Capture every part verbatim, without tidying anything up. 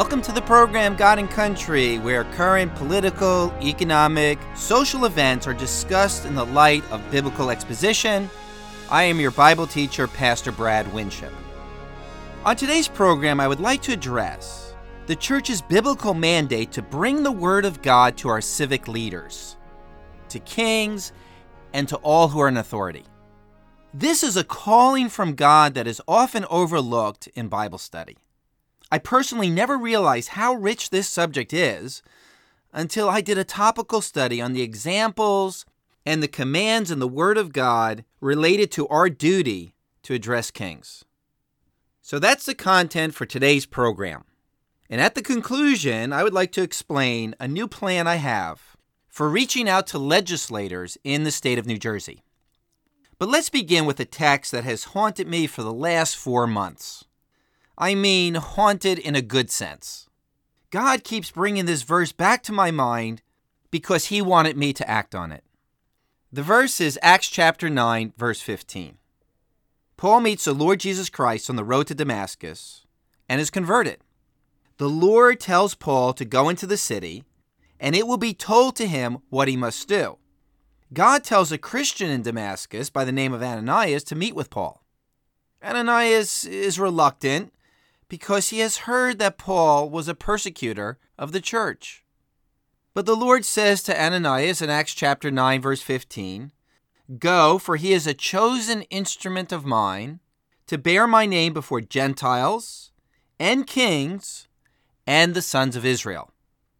Welcome to the program God and Country, where current political, economic, social events are discussed in the light of biblical exposition. I am your Bible teacher, Pastor Brad Winship. On today's program, I would like to address the church's biblical mandate to bring the Word of God to our civic leaders, to kings, and to all who are in authority. This is a calling from God that is often overlooked in Bible study. I personally never realized how rich this subject is until I did a topical study on the examples and the commands in the Word of God related to our duty to address kings. So that's the content for today's program. And at the conclusion, I would like to explain a new plan I have for reaching out to legislators in the state of New Jersey. But let's begin with a text that has haunted me for the last four months. I mean, haunted in a good sense. God keeps bringing this verse back to my mind because he wanted me to act on it. The verse is Acts chapter nine, verse fifteen. Paul meets the Lord Jesus Christ on the road to Damascus and is converted. The Lord tells Paul to go into the city, and it will be told to him what he must do. God tells a Christian in Damascus by the name of Ananias to meet with Paul. Ananias is reluctant because he has heard that Paul was a persecutor of the church. But the Lord says to Ananias in Acts chapter nine, verse fifteen, "Go, for he is a chosen instrument of mine to bear my name before Gentiles and kings and the sons of Israel."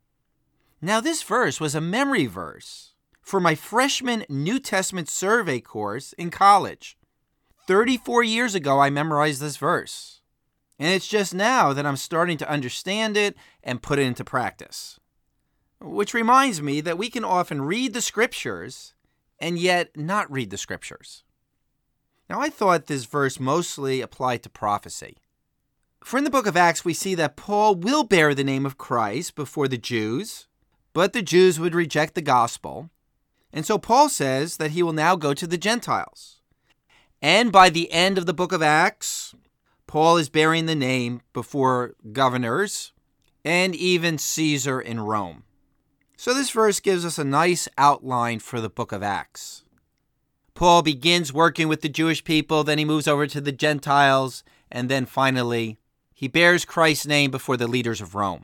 Now this verse was a memory verse for my freshman New Testament survey course in college. thirty-four years ago, I memorized this verse. And it's just now that I'm starting to understand it and put it into practice. Which reminds me that we can often read the scriptures and yet not read the scriptures. Now, I thought this verse mostly applied to prophecy. For in the book of Acts, we see that Paul will bear the name of Christ before the Jews, but the Jews would reject the gospel. And so Paul says that he will now go to the Gentiles. And by the end of the book of Acts, Paul is bearing the name before governors and even Caesar in Rome. So this verse gives us a nice outline for the book of Acts. Paul begins working with the Jewish people, then he moves over to the Gentiles, and then finally, he bears Christ's name before the leaders of Rome.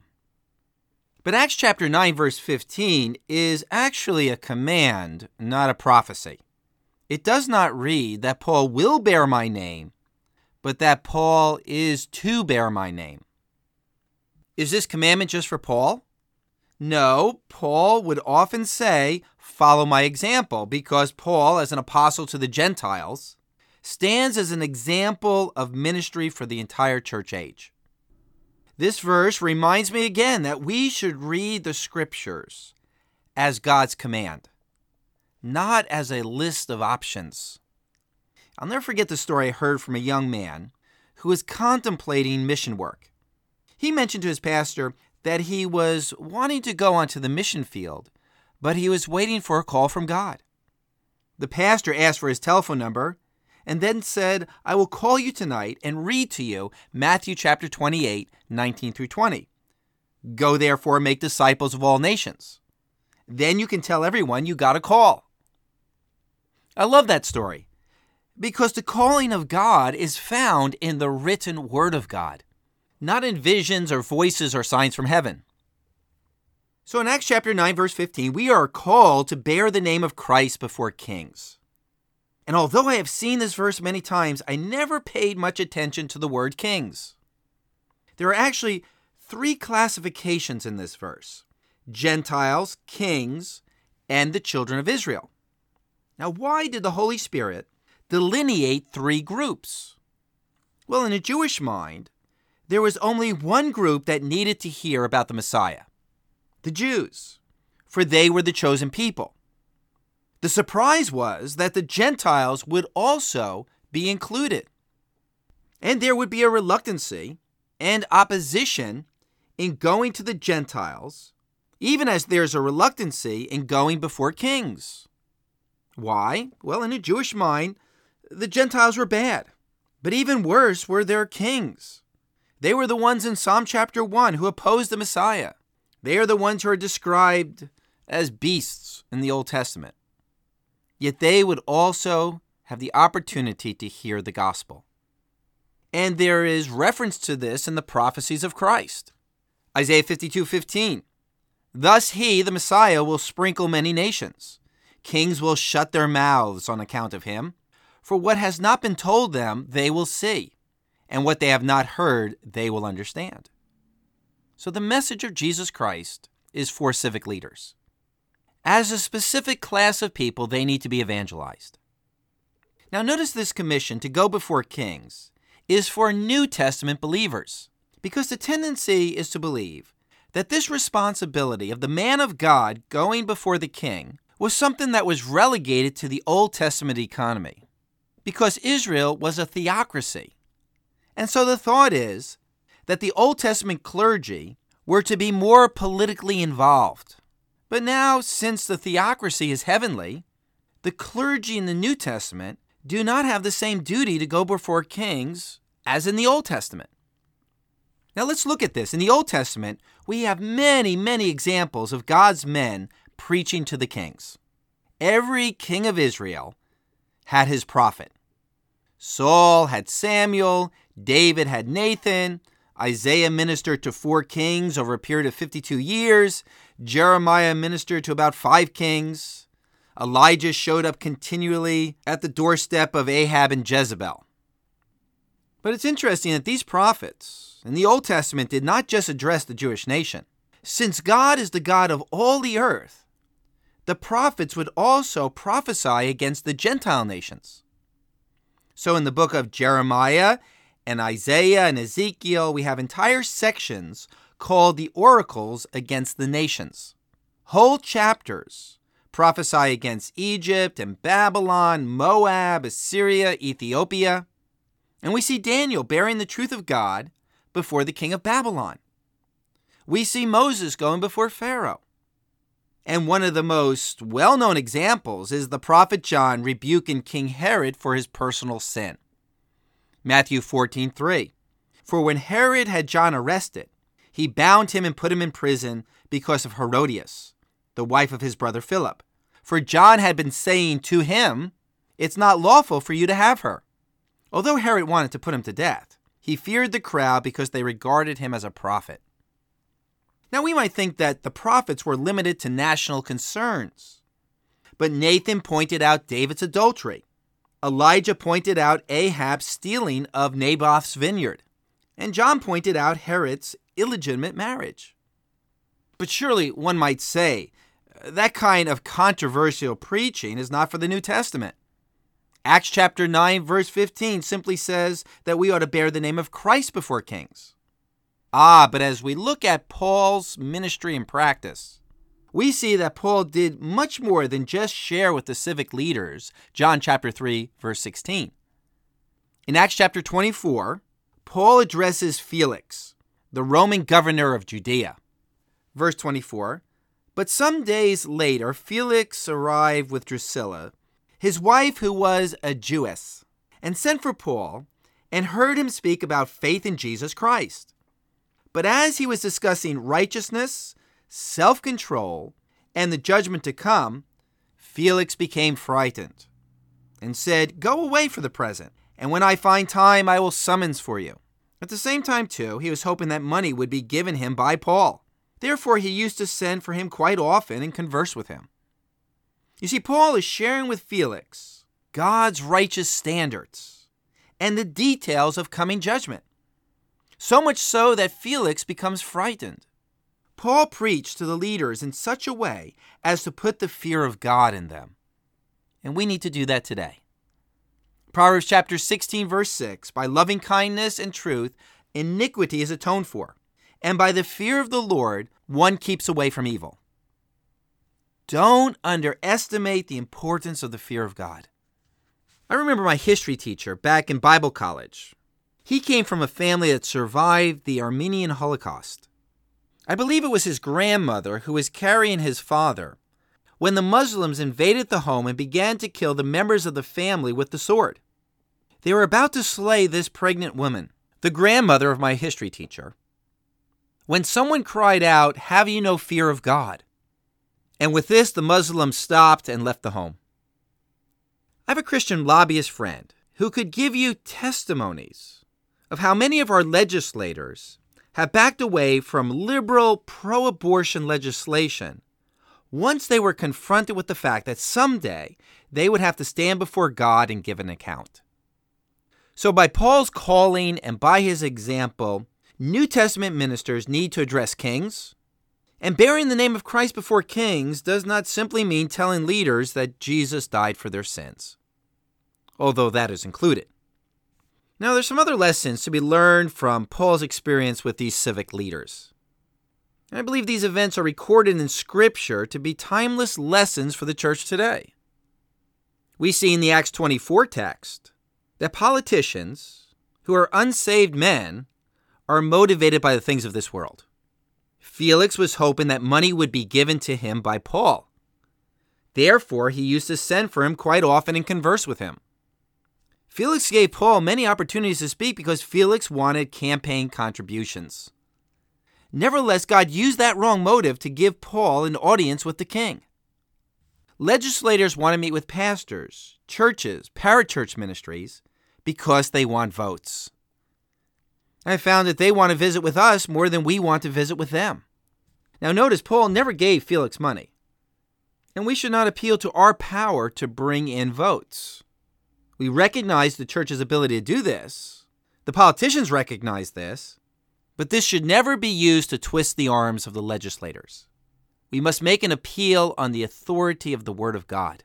But Acts chapter nine, verse fifteen is actually a command, not a prophecy. It does not read that Paul will bear my name, but that Paul is to bear my name. Is this commandment just for Paul? No, Paul would often say, "Follow my example," because Paul, as an apostle to the Gentiles, stands as an example of ministry for the entire church age. This verse reminds me again that we should read the scriptures as God's command, not as a list of options. I'll never forget the story I heard from a young man who was contemplating mission work. He mentioned to his pastor that he was wanting to go onto the mission field, but he was waiting for a call from God. The pastor asked for his telephone number and then said, "I will call you tonight and read to you Matthew chapter twenty-eight, nineteen through twenty. Go therefore make disciples of all nations. Then you can tell everyone you got a call." I love that story, because the calling of God is found in the written word of God, not in visions or voices or signs from heaven. So in Acts chapter nine, verse fifteen, we are called to bear the name of Christ before kings. And although I have seen this verse many times, I never paid much attention to the word kings. There are actually three classifications in this verse: Gentiles, kings, and the children of Israel. Now, why did the Holy Spirit delineate three groups? Well, in a Jewish mind, there was only one group that needed to hear about the Messiah: the Jews, for they were the chosen people. The surprise was that the Gentiles would also be included. And there would be a reluctancy and opposition in going to the Gentiles, even as there's a reluctancy in going before kings. Why? Well, in a Jewish mind, the Gentiles were bad, but even worse were their kings. They were the ones in Psalm chapter one who opposed the Messiah. They are the ones who are described as beasts in the Old Testament. Yet they would also have the opportunity to hear the gospel. And there is reference to this in the prophecies of Christ. Isaiah fifty-two fifteen. Thus he, the Messiah, will sprinkle many nations. Kings will shut their mouths on account of him. For what has not been told them, they will see. And what they have not heard, they will understand. So the message of Jesus Christ is for civic leaders. As a specific class of people, they need to be evangelized. Now notice this commission to go before kings is for New Testament believers, because the tendency is to believe that this responsibility of the man of God going before the king was something that was relegated to the Old Testament economy, because Israel was a theocracy. And so the thought is that the Old Testament clergy were to be more politically involved. But now, since the theocracy is heavenly, the clergy in the New Testament do not have the same duty to go before kings as in the Old Testament. Now let's look at this. In the Old Testament, we have many, many examples of God's men preaching to the kings. Every king of Israel had his prophet. Saul had Samuel, David had Nathan, Isaiah ministered to four kings over a period of fifty-two years, Jeremiah ministered to about five kings, Elijah showed up continually at the doorstep of Ahab and Jezebel. But it's interesting that these prophets in the Old Testament did not just address the Jewish nation. Since God is the God of all the earth, the prophets would also prophesy against the Gentile nations. So in the book of Jeremiah and Isaiah and Ezekiel, we have entire sections called the oracles against the nations. Whole chapters prophesy against Egypt and Babylon, Moab, Assyria, Ethiopia. And we see Daniel bearing the truth of God before the king of Babylon. We see Moses going before Pharaoh. And one of the most well-known examples is the prophet John rebuking King Herod for his personal sin. Matthew fourteen three. For when Herod had John arrested, he bound him and put him in prison because of Herodias, the wife of his brother Philip. For John had been saying to him, "It's not lawful for you to have her." Although Herod wanted to put him to death, he feared the crowd because they regarded him as a prophet. Now we might think that the prophets were limited to national concerns. But Nathan pointed out David's adultery. Elijah pointed out Ahab's stealing of Naboth's vineyard. And John pointed out Herod's illegitimate marriage. But surely one might say, that kind of controversial preaching is not for the New Testament. Acts chapter nine, verse fifteen simply says that we ought to bear the name of Christ before kings. Ah, but as we look at Paul's ministry and practice, we see that Paul did much more than just share with the civic leaders, John chapter three, verse sixteen. In Acts chapter twenty-four, Paul addresses Felix, the Roman governor of Judea. Verse twenty-four, but some days later, Felix arrived with Drusilla, his wife who was a Jewess, and sent for Paul and heard him speak about faith in Jesus Christ. But as he was discussing righteousness, self-control, and the judgment to come, Felix became frightened and said, "Go away for the present, and when I find time, I will summons for you." At the same time, too, he was hoping that money would be given him by Paul. Therefore, he used to send for him quite often and converse with him. You see, Paul is sharing with Felix God's righteous standards and the details of coming judgment. So much so that Felix becomes frightened. Paul preached to the leaders in such a way as to put the fear of God in them. And we need to do that today. Proverbs chapter sixteen, verse six, by loving kindness and truth, iniquity is atoned for, and by the fear of the Lord, one keeps away from evil. Don't underestimate the importance of the fear of God. I remember my history teacher back in Bible college. He came from a family that survived the Armenian Holocaust. I believe it was his grandmother who was carrying his father when the Muslims invaded the home and began to kill the members of the family with the sword. They were about to slay this pregnant woman the grandmother of my history teacher, when someone cried out, "Have you no fear of God?" And with this, the Muslim stopped and left the home. I have a Christian lobbyist friend who could give you testimonies of how many of our legislators have backed away from liberal pro-abortion legislation once they were confronted with the fact that someday they would have to stand before God and give an account. So by Paul's calling and by his example, New Testament ministers need to address kings. And bearing the name of Christ before kings does not simply mean telling leaders that Jesus died for their sins, although that is included. Now, there's some other lessons to be learned from Paul's experience with these civic leaders. And I believe these events are recorded in Scripture to be timeless lessons for the church today. We see in the Acts twenty-four text that politicians who are unsaved men are motivated by the things of this world. Felix was hoping that money would be given to him by Paul. Therefore, he used to send for him quite often and converse with him. Felix gave Paul many opportunities to speak because Felix wanted campaign contributions. Nevertheless, God used that wrong motive to give Paul an audience with the king. Legislators want to meet with pastors, churches, parachurch ministries because they want votes. I found that they want to visit with us more than we want to visit with them. Now notice, Paul never gave Felix money. And we should not appeal to our power to bring in votes. We recognize the church's ability to do this. The politicians recognize this. But this should never be used to twist the arms of the legislators. We must make an appeal on the authority of the Word of God.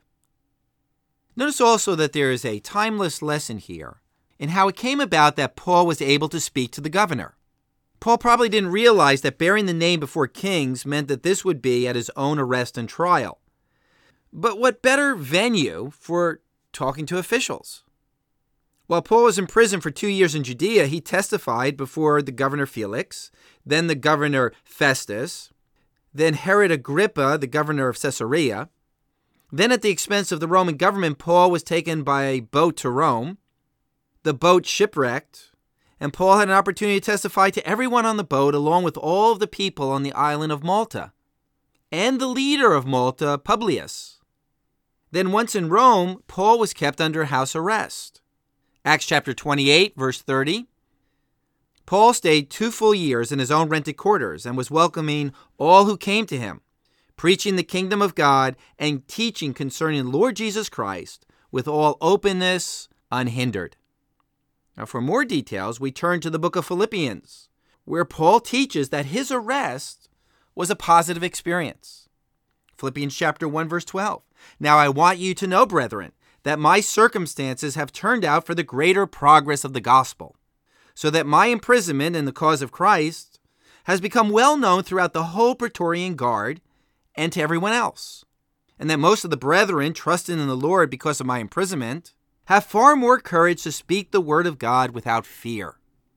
Notice also that there is a timeless lesson here in how it came about that Paul was able to speak to the governor. Paul probably didn't realize that bearing the name before kings meant that this would be at his own arrest and trial. But what better venue for talking to officials? While Paul was in prison for two years in Judea, he testified before the governor Felix, then the governor Festus, then Herod Agrippa, the governor of Caesarea. Then at the expense of the Roman government, Paul was taken by a boat to Rome. The boat shipwrecked, and Paul had an opportunity to testify to everyone on the boat along with all of the people on the island of Malta, and the leader of Malta, Publius. Then once in Rome, Paul was kept under house arrest. Acts chapter twenty-eight, verse thirty. Paul stayed two full years in his own rented quarters and was welcoming all who came to him, preaching the kingdom of God and teaching concerning Lord Jesus Christ with all openness, unhindered. Now, for more details, we turn to the book of Philippians, where Paul teaches that his arrest was a positive experience. Philippians chapter one, verse twelve. Now I want you to know, brethren, that my circumstances have turned out for the greater progress of the gospel, so that my imprisonment in the cause of Christ has become well known throughout the whole Praetorian Guard and to everyone else, and that most of the brethren, trusting in the Lord because of my imprisonment, have far more courage to speak the word of God without fear.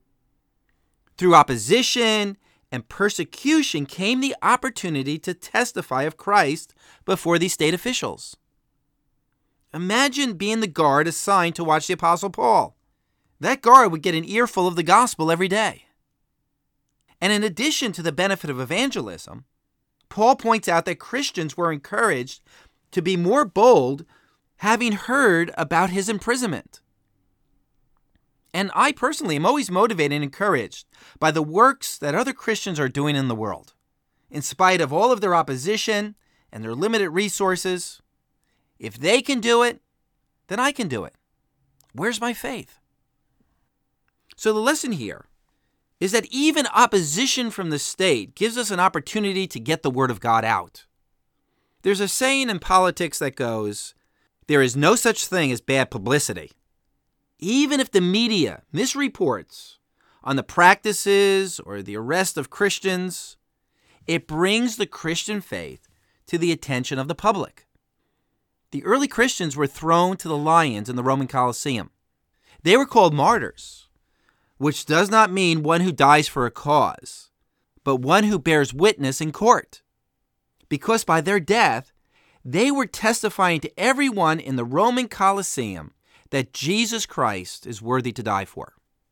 Through opposition and persecution came the opportunity to testify of Christ before these state officials. Imagine being the guard assigned to watch the Apostle Paul. That guard would get an earful of the gospel every day. And in addition to the benefit of evangelism, Paul points out that Christians were encouraged to be more bold having heard about his imprisonment. And I personally am always motivated and encouraged by the works that other Christians are doing in the world. In spite of all of their opposition and their limited resources, if they can do it, then I can do it. Where's my faith? So the lesson here is that even opposition from the state gives us an opportunity to get the word of God out. There's a saying in politics that goes, there is no such thing as bad publicity. Even if the media misreports on the practices or the arrest of Christians, it brings the Christian faith to the attention of the public. The early Christians were thrown to the lions in the Roman Colosseum. They were called martyrs, which does not mean one who dies for a cause, but one who bears witness in court. Because by their death, they were testifying to everyone in the Roman Colosseum that Jesus Christ is worthy to die for.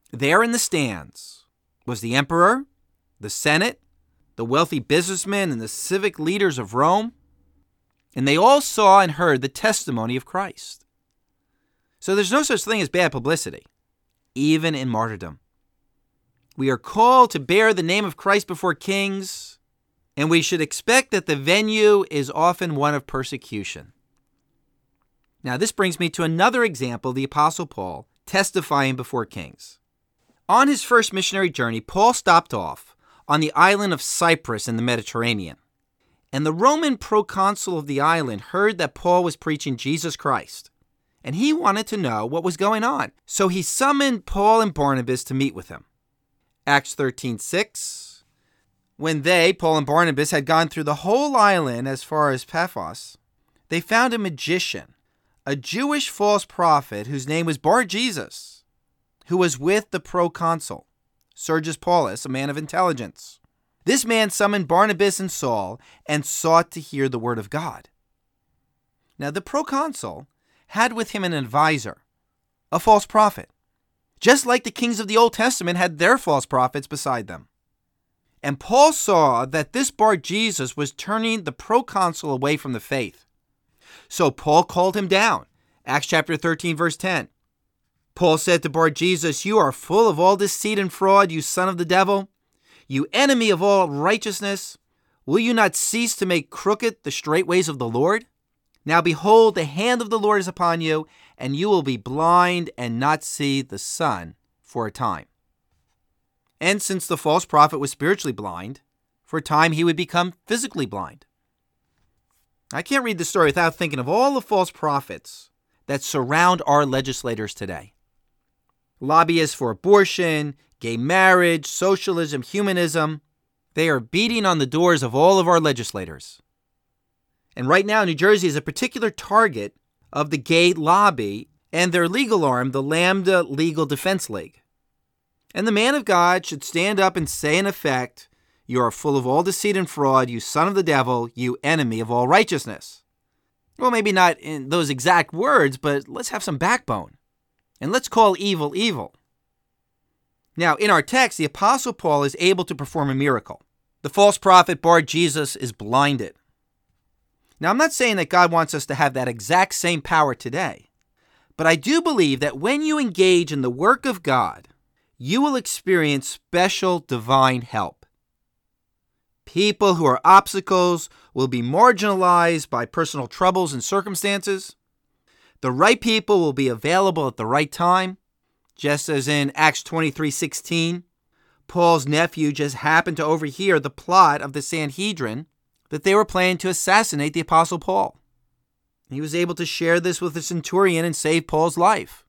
There in the stands was the emperor, the Senate, the wealthy businessmen, and the civic leaders of Rome, and they all saw and heard the testimony of Christ. So there's no such thing as bad publicity, even in martyrdom. We are called to bear the name of Christ before kings, and we should expect that the venue is often one of persecution. Now, this brings me to another example of the Apostle Paul testifying before kings. On his first missionary journey, Paul stopped off on the island of Cyprus in the Mediterranean. And the Roman proconsul of the island heard that Paul was preaching Jesus Christ, and he wanted to know what was going on. So he summoned Paul and Barnabas to meet with him. Acts thirteen six. When they, Paul and Barnabas, had gone through the whole island as far as Paphos, they found a magician, a Jewish false prophet whose name was Bar-Jesus, who was with the proconsul, Sergius Paulus, a man of intelligence. This man summoned Barnabas and Saul and sought to hear the word of God. Now, the proconsul had with him an advisor, a false prophet, just like the kings of the Old Testament had their false prophets beside them. And Paul saw that this Bar-Jesus was turning the proconsul away from the faith. So Paul called him down. Acts chapter thirteen, verse ten. Paul said to Bar-Jesus, "You are full of all deceit and fraud, you son of the devil. You enemy of all righteousness. Will you not cease to make crooked the straight ways of the Lord? Now behold, the hand of the Lord is upon you, and you will be blind and not see the sun for a time." And since the false prophet was spiritually blind, for a time he would become physically blind. I can't read the story without thinking of all the false prophets that surround our legislators today. Lobbyists for abortion, gay marriage, socialism, humanism, they are beating on the doors of all of our legislators. And right now, New Jersey is a particular target of the gay lobby and their legal arm, the Lambda Legal Defense League. And the man of God should stand up and say in effect, "You are full of all deceit and fraud, you son of the devil, you enemy of all righteousness." Well, maybe not in those exact words, but let's have some backbone. And let's call evil evil. Now, in our text, the Apostle Paul is able to perform a miracle. The false prophet Bar-Jesus is blinded. Now, I'm not saying that God wants us to have that exact same power today, but I do believe that when you engage in the work of God, you will experience special divine help. People who are obstacles will be marginalized by personal troubles and circumstances. The right people will be available at the right time, just as in Acts twenty-three sixteen, Paul's nephew just happened to overhear the plot of the Sanhedrin that they were planning to assassinate the Apostle Paul. He was able to share this with the centurion and save Paul's life.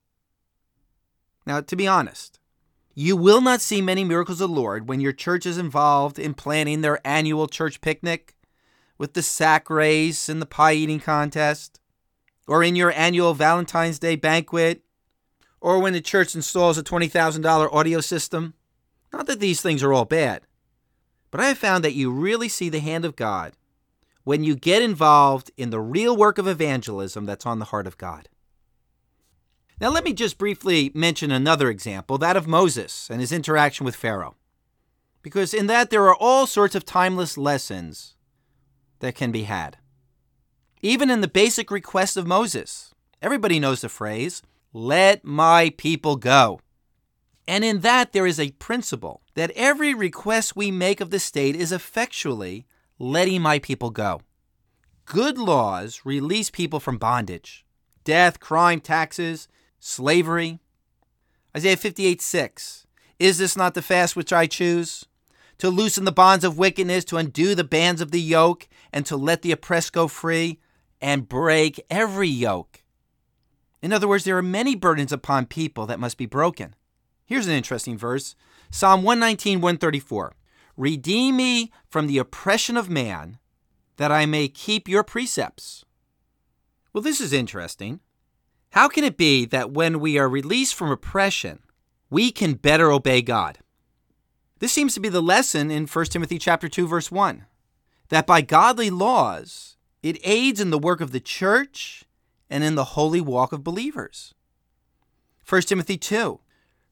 Now, to be honest, you will not see many miracles of the Lord when your church is involved in planning their annual church picnic with the sack race and the pie eating contest, or in your annual Valentine's Day banquet, or when the church installs a twenty thousand dollars audio system. Not that these things are all bad, but I have found that you really see the hand of God when you get involved in the real work of evangelism that's on the heart of God. Now, let me just briefly mention another example, that of Moses and his interaction with Pharaoh, because in that there are all sorts of timeless lessons that can be had. Even in the basic request of Moses, everybody knows the phrase, "Let my people go." And in that there is a principle that every request we make of the state is effectually letting my people go. Good laws release people from bondage, death, crime, taxes, slavery. Isaiah fifty-eight six, "Is this not the fast which I choose? To loosen the bonds of wickedness, to undo the bands of the yoke, and to let the oppressed go free, and break every yoke." In other words, there are many burdens upon people that must be broken. Here's an interesting verse. Psalm one nineteen, one thirty-four. "Redeem me from the oppression of man, that I may keep your precepts." Well, this is interesting. How can it be that when we are released from oppression, we can better obey God? This seems to be the lesson in First Timothy chapter two, verse one, that by godly laws, it aids in the work of the church and in the holy walk of believers. First Timothy two,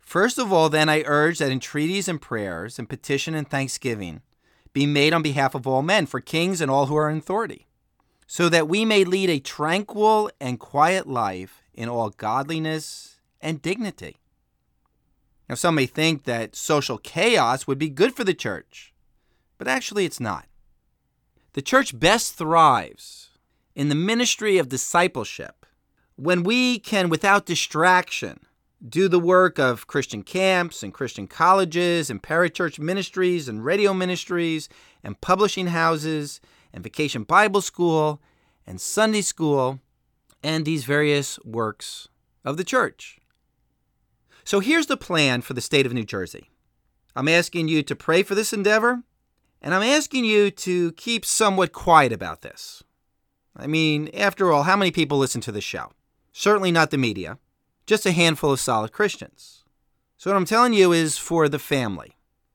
First of all, then, I urge that entreaties and prayers and petition and thanksgiving be made on behalf of all men, for kings and all who are in authority, so that we may lead a tranquil and quiet life in all godliness and dignity. Now, some may think that social chaos would be good for the church, but actually it's not. The church best thrives in the ministry of discipleship when we can, without distraction, do the work of Christian camps and Christian colleges and parachurch ministries and radio ministries and publishing houses and Vacation Bible School and Sunday School and these various works of the church. So here's the plan for the state of New Jersey. I'm asking you to pray for this endeavor, and I'm asking you to keep somewhat quiet about this. I mean, after all, how many people listen to this show? Certainly not the media, just a handful of solid Christians. So what I'm telling you is for the family.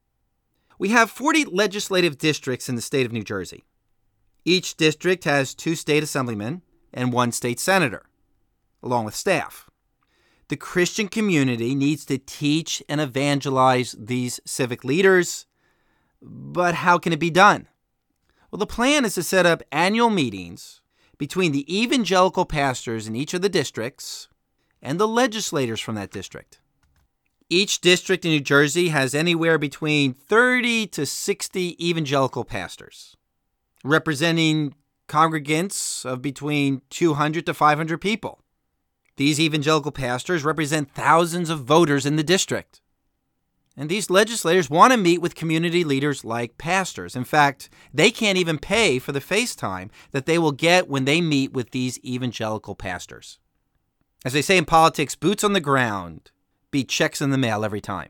We have forty legislative districts in the state of New Jersey. Each district has two state assemblymen and one state senator, along with staff. The Christian community needs to teach and evangelize these civic leaders, but how can it be done? Well, the plan is to set up annual meetings between the evangelical pastors in each of the districts and the legislators from that district. Each district in New Jersey has anywhere between thirty to sixty evangelical pastors, representing congregants of between two hundred to five hundred people. These evangelical pastors represent thousands of voters in the district. And these legislators want to meet with community leaders like pastors. In fact, they can't even pay for the FaceTime that they will get when they meet with these evangelical pastors. As they say in politics, boots on the ground beat checks in the mail every time.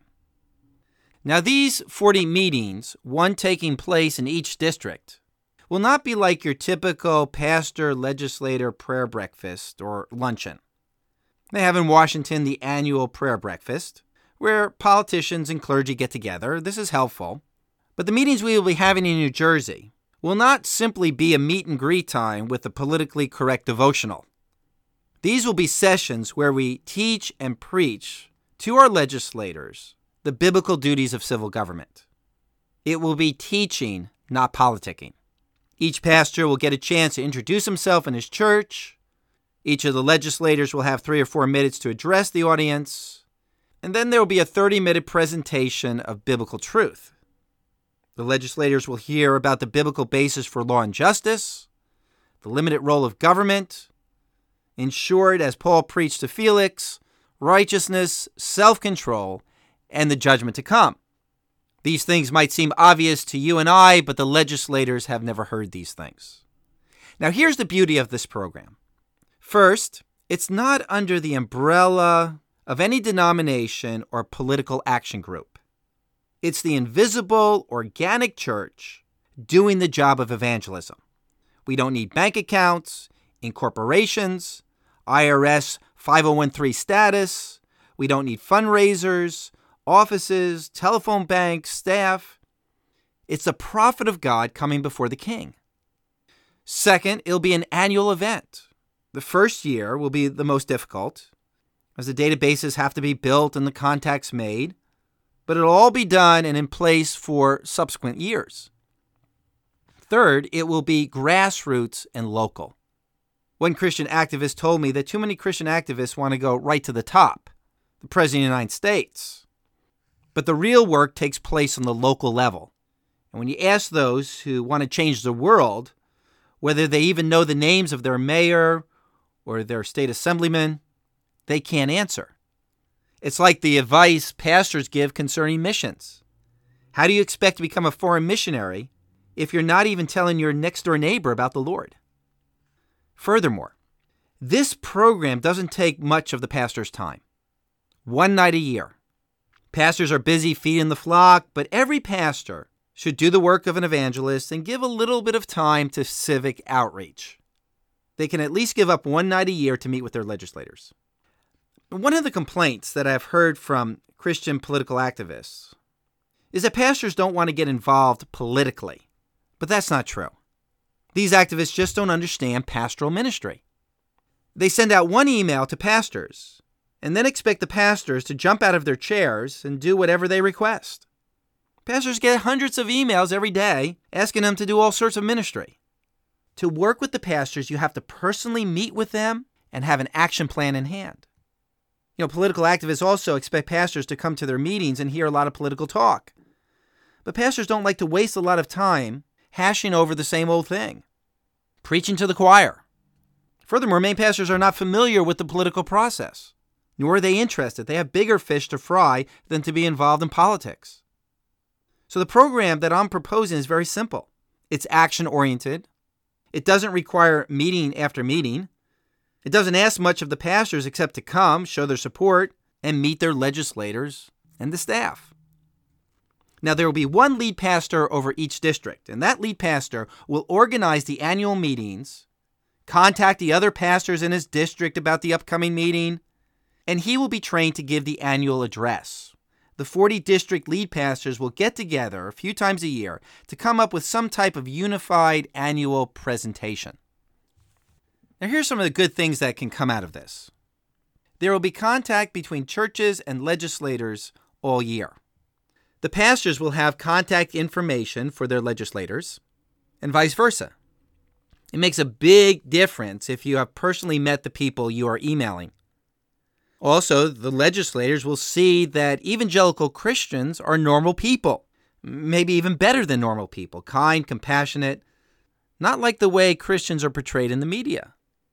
Now, these forty meetings, one taking place in each district, will not be like your typical pastor-legislator prayer breakfast or luncheon. They have in Washington the annual prayer breakfast, where politicians and clergy get together. This is helpful. But the meetings we will be having in New Jersey will not simply be a meet and greet time with a politically correct devotional. These will be sessions where we teach and preach to our legislators the biblical duties of civil government. It will be teaching, not politicking. Each pastor will get a chance to introduce himself and his church. Each of the legislators will have three or four minutes to address the audience. And then there will be a thirty-minute presentation of biblical truth. The legislators will hear about the biblical basis for law and justice, the limited role of government, in short, as Paul preached to Felix, righteousness, self-control, and the judgment to come. These things might seem obvious to you and I, but the legislators have never heard these things. Now, here's the beauty of this program. First, it's not under the umbrella of any denomination or political action group. It's the invisible, organic church doing the job of evangelism. We don't need bank accounts, incorporations, I R S five oh one c three status. We don't need fundraisers, offices, telephone banks, staff. It's the prophet of God coming before the king. Second, it'll be an annual event. The first year will be the most difficult, as the databases have to be built and the contacts made, but it'll all be done and in place for subsequent years. Third, it will be grassroots and local. One Christian activist told me that too many Christian activists want to go right to the top, the President of the United States. But the real work takes place on the local level. And when you ask those who want to change the world, whether they even know the names of their mayor or their state assemblyman, they can't answer. It's like the advice pastors give concerning missions. How do you expect to become a foreign missionary if you're not even telling your next-door neighbor about the Lord? Furthermore, this program doesn't take much of the pastor's time. One night a year. Pastors are busy feeding the flock, but every pastor should do the work of an evangelist and give a little bit of time to civic outreach. They can at least give up one night a year to meet with their legislators. One of the complaints that I've heard from Christian political activists is that pastors don't want to get involved politically, but that's not true. These activists just don't understand pastoral ministry. They send out one email to pastors, and then expect the pastors to jump out of their chairs and do whatever they request. Pastors get hundreds of emails every day asking them to do all sorts of ministry. To work with the pastors, you have to personally meet with them and have an action plan in hand. You know, political activists also expect pastors to come to their meetings and hear a lot of political talk. But pastors don't like to waste a lot of time hashing over the same old thing, preaching to the choir. Furthermore, many pastors are not familiar with the political process, nor are they interested. They have bigger fish to fry than to be involved in politics. So the program that I'm proposing is very simple. It's action-oriented. It doesn't require meeting after meeting. It doesn't ask much of the pastors except to come, show their support, and meet their legislators and the staff. Now, there will be one lead pastor over each district, and that lead pastor will organize the annual meetings, contact the other pastors in his district about the upcoming meeting, and he will be trained to give the annual address. The forty district lead pastors will get together a few times a year to come up with some type of unified annual presentation. Now, here's some of the good things that can come out of this. There will be contact between churches and legislators all year. The pastors will have contact information for their legislators, and vice versa. It makes a big difference if you have personally met the people you are emailing. Also, the legislators will see that evangelical Christians are normal people, maybe even better than normal people, kind, compassionate, not like the way Christians are portrayed in the media.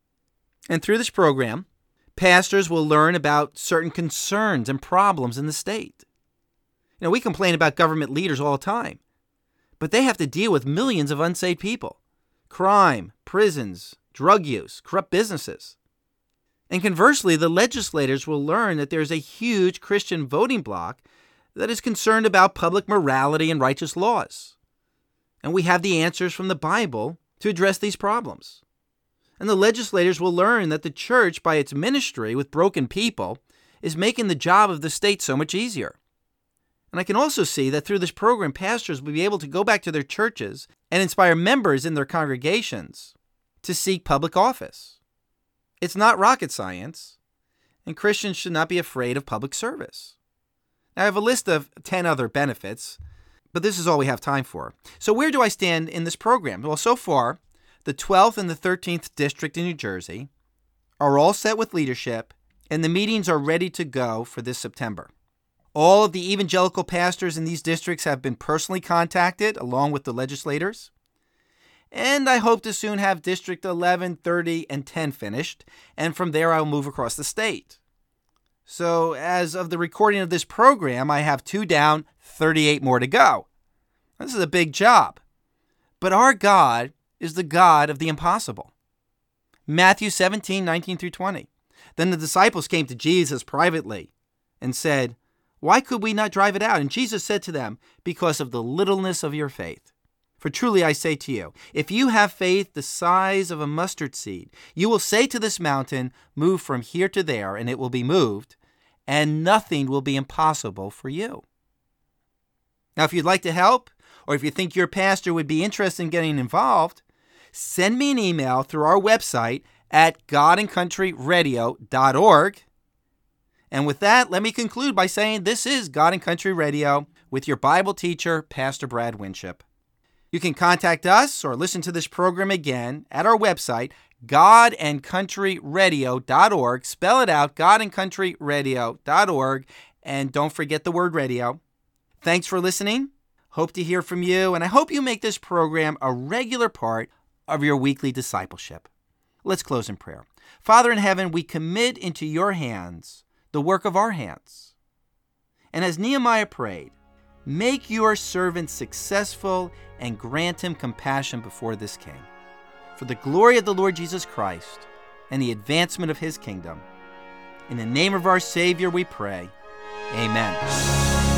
And through this program, pastors will learn about certain concerns and problems in the state. You know, we complain about government leaders all the time, but they have to deal with millions of unsaved people, crime, prisons, drug use, corrupt businesses. And conversely, the legislators will learn that there's a huge Christian voting bloc that is concerned about public morality and righteous laws. And we have the answers from the Bible to address these problems. And the legislators will learn that the church, by its ministry with broken people, is making the job of the state so much easier. And I can also see that through this program, pastors will be able to go back to their churches and inspire members in their congregations to seek public office. It's not rocket science, and Christians should not be afraid of public service. Now, I have a list of ten other benefits, but this is all we have time for. So where do I stand in this program? Well, so far, the twelfth and the thirteenth District in New Jersey are all set with leadership, and the meetings are ready to go for this September. All of the evangelical pastors in these districts have been personally contacted, along with the legislators. And I hope to soon have District eleven, thirty, and ten finished, and from there I'll move across the state. So as of the recording of this program, I have two down, thirty-eight more to go. This is a big job. But our God is the God of the impossible. Matthew seventeen, nineteen through twenty. Then the disciples came to Jesus privately and said, "Why could we not drive it out?" And Jesus said to them, "Because of the littleness of your faith. For truly I say to you, if you have faith the size of a mustard seed, you will say to this mountain, 'Move from here to there,' and it will be moved, and nothing will be impossible for you." Now, if you'd like to help, or if you think your pastor would be interested in getting involved, send me an email through our website at god and country radio dot org. And with that, let me conclude by saying this is God and Country Radio with your Bible teacher, Pastor Brad Winship. You can contact us or listen to this program again at our website, god and country radio dot org. Spell it out, god and country radio dot org. And don't forget the word radio. Thanks for listening. Hope to hear from you, and I hope you make this program a regular part of your weekly discipleship. Let's close in prayer. Father in heaven, we commit into your hands the work of our hands. And as Nehemiah prayed, make your servant successful and grant him compassion before this king. For the glory of the Lord Jesus Christ and the advancement of his kingdom. In the name of our Savior we pray. Amen.